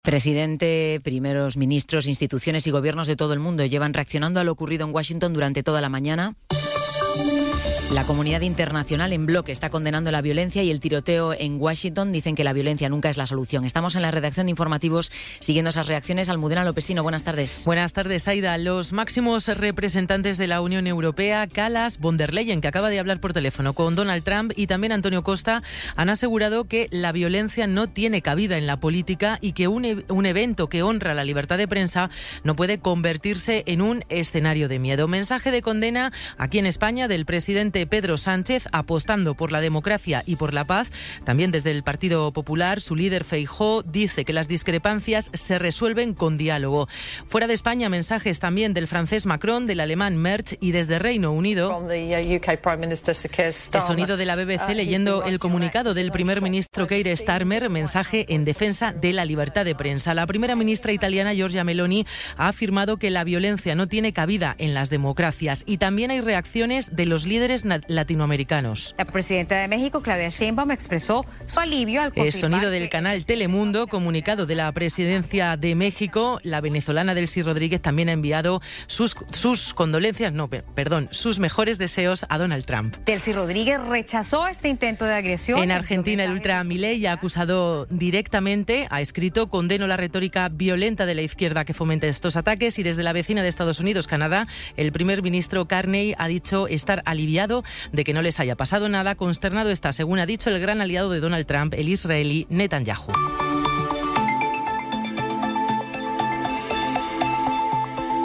Presidente, primeros ministros, instituciones y gobiernos de todo el mundo llevan reaccionando a lo ocurrido en Washington durante toda la mañana. La comunidad internacional en bloque está condenando la violencia y el tiroteo en Washington. Dicen que la violencia nunca es la solución. Estamos en la redacción de informativos siguiendo esas reacciones. Almudena Lopesino, buenas tardes. Buenas tardes, Aida. Los máximos representantes de la Unión Europea, Kallas, von der Leyen, que acaba de hablar por teléfono con Donald Trump, y también Antonio Costa, han asegurado que la violencia no tiene cabida en la política y que un evento que honra la libertad de prensa no puede convertirse en un escenario de miedo. Mensaje de condena aquí en España del presidente Pedro Sánchez, apostando por la democracia y por la paz. También desde el Partido Popular, su líder Feijóo dice que las discrepancias se resuelven con diálogo. Fuera de España, mensajes también del francés Macron, del alemán Merz y desde Reino Unido. El sonido de la BBC leyendo el comunicado del primer ministro Keir Starmer, mensaje en defensa de la libertad de prensa. La primera ministra italiana, Giorgia Meloni, ha afirmado que la violencia no tiene cabida en las democracias, y también hay reacciones de los líderes latinoamericanos. La presidenta de México, Claudia Sheinbaum, expresó su alivio al confirmar... Sonido del canal Telemundo, comunicado de la presidencia de México. La venezolana Delcy Rodríguez también ha enviado sus mejores deseos a Donald Trump. Delcy Rodríguez rechazó este intento de agresión. En Argentina, el ultra Milei ha acusado directamente, ha escrito: condeno la retórica violenta de la izquierda que fomenta estos ataques. Y desde la vecina de Estados Unidos, Canadá, el primer ministro Carney ha dicho estar aliviado de que no les haya pasado nada. Consternado está, según ha dicho, el gran aliado de Donald Trump, el israelí Netanyahu.